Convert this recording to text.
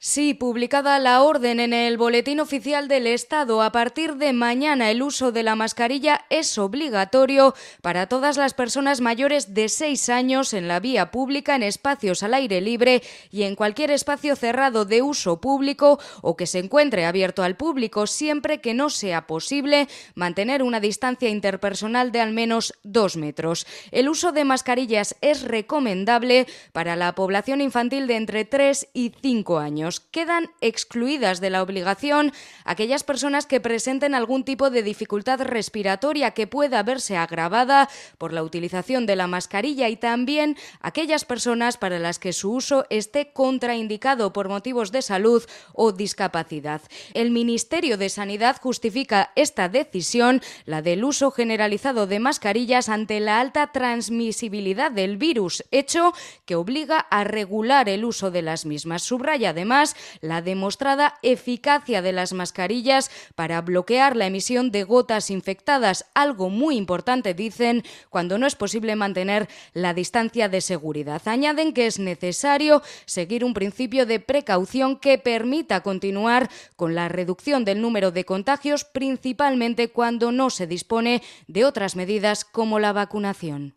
Sí, publicada la orden en el Boletín Oficial del Estado, a partir de mañana el uso de la mascarilla es obligatorio para todas las personas mayores de 6 años en la vía pública, en espacios al aire libre y en cualquier espacio cerrado de uso público o que se encuentre abierto al público, siempre que no sea posible mantener una distancia interpersonal de al menos 2 metros. El uso de mascarillas es recomendable para la población infantil de entre 3 y 5 años. Quedan excluidas de la obligación aquellas personas que presenten algún tipo de dificultad respiratoria que pueda verse agravada por la utilización de la mascarilla y también aquellas personas para las que su uso esté contraindicado por motivos de salud o discapacidad. El Ministerio de Sanidad justifica esta decisión, la del uso generalizado de mascarillas, ante la alta transmisibilidad del virus, hecho que obliga a regular el uso de las mismas. Subraya además la demostrada eficacia de las mascarillas para bloquear la emisión de gotas infectadas, algo muy importante, dicen, cuando no es posible mantener la distancia de seguridad. Añaden que es necesario seguir un principio de precaución que permita continuar con la reducción del número de contagios, principalmente cuando no se dispone de otras medidas como la vacunación.